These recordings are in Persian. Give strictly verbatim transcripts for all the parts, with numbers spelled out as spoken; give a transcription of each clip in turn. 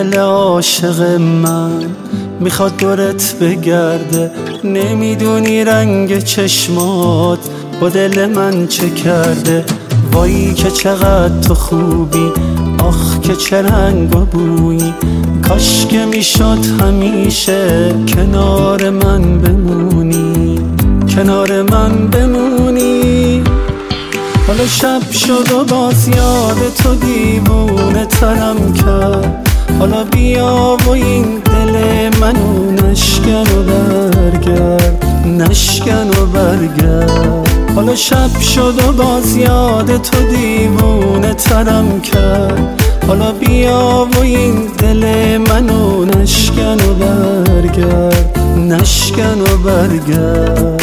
دل عاشق من میخواد دورت بگرده، نمیدونی رنگ چشمات با دل من چه کرده. وایی که چقدر تو خوبی، آخ که چه رنگ و بویی، کاش که میشد همیشه کنار من بمونی، کنار من بمونی. حالا شب شد و باز یاد تو دیوونه ترم کرد، حالا بیا و این دل منو نشکن و برگرد، نشکن و برگرد. حالا شب شد و باز یاد تو دیوونه ترم کرد، حالا بیا و این دل منو نشکن و برگرد، نشکن و برگرد.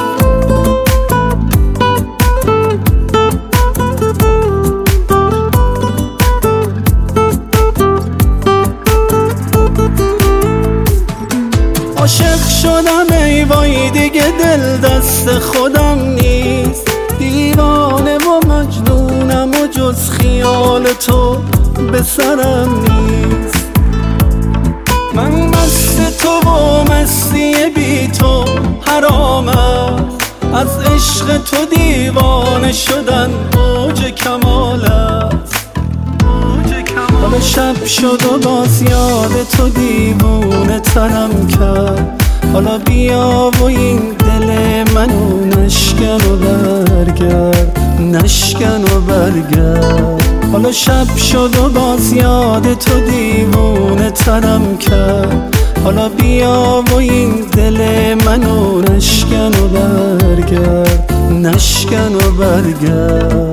عاشق شدم ای وای دیگه دل دست خودم نیست، دیوانه و مجنونم و جز خیال تو به سرم نیست. من مست تو و مستی بی تو حرام است، از عشق تو دیوانه شدن اوج کمال است. حالا شب شد و باز یاد تو دیوونه ترم کرد، حالا بیا و این دل منو نشکن و برگرد، نشکن و برگرد. حالا شب شد و باز یاد تو دیوونه ترم کرد، حالا بیا و این دل منو نشکن و برگرد، نشکن و برگرد.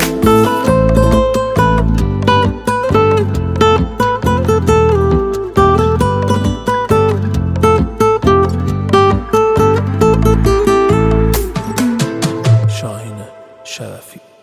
شاهین شرفی.